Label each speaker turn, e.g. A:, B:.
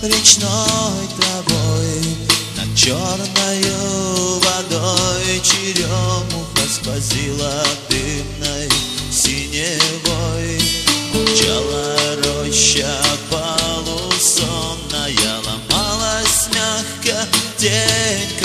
A: речной травой, над черною водой черемуха сквозила дымной синевой. Молчала роща полусонная, ломалась мягко тень